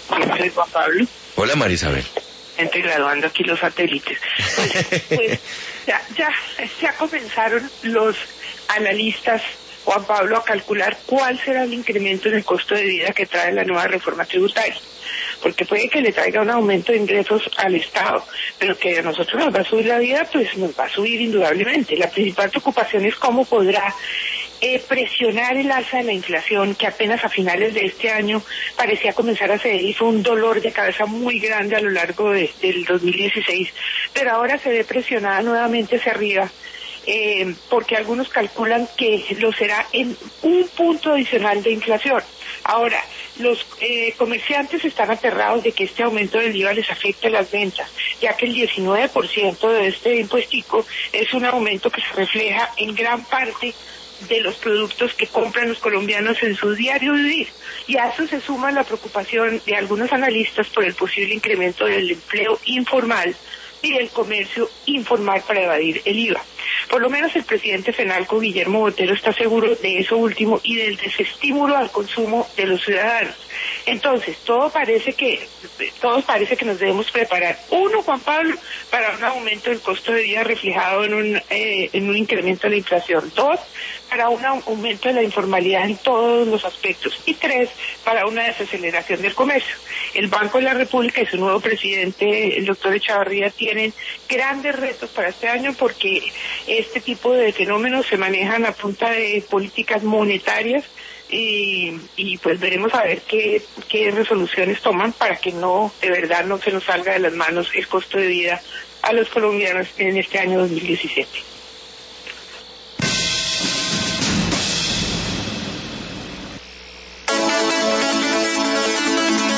Yo soy Juan Pablo. Hola, María Isabel. Gente graduando aquí los satélites. Pues ya comenzaron los analistas, Juan Pablo, a calcular cuál será el incremento en el costo de vida que trae la nueva reforma tributaria. Porque puede que le traiga un aumento de ingresos al Estado, pero que a nosotros nos va a subir la vida, pues nos va a subir indudablemente. La principal preocupación es cómo podrá presionar el alza de la inflación, que apenas a finales de este año parecía comenzar a ceder y fue un dolor de cabeza muy grande a lo largo del 2016, pero ahora se ve presionada nuevamente hacia arriba. Porque algunos calculan que lo será en un punto adicional de inflación. Ahora, los comerciantes están aterrados de que este aumento del IVA les afecte las ventas, ya que el 19% de este impuestico es un aumento que se refleja en gran parte de los productos que compran los colombianos en su diario vivir. Y a eso se suma la preocupación de algunos analistas por el posible incremento del empleo informal y del comercio informal para evadir el IVA. Por lo menos el presidente FENALCO, Guillermo Botero, está seguro de eso último y del desestímulo al consumo de los ciudadanos. Entonces, todos parece que nos debemos preparar. Uno, Juan Pablo, para un aumento del costo de vida reflejado en un incremento de la inflación. Dos, para un aumento de la informalidad en todos los aspectos. Y tres, para una desaceleración del comercio. El Banco de la República y su nuevo presidente, el doctor Echavarría, tienen grandes retos para este año porque este tipo de fenómenos se manejan a punta de políticas monetarias y pues veremos a ver qué resoluciones toman para que de verdad no se nos salga de las manos el costo de vida a los colombianos en este año 2017.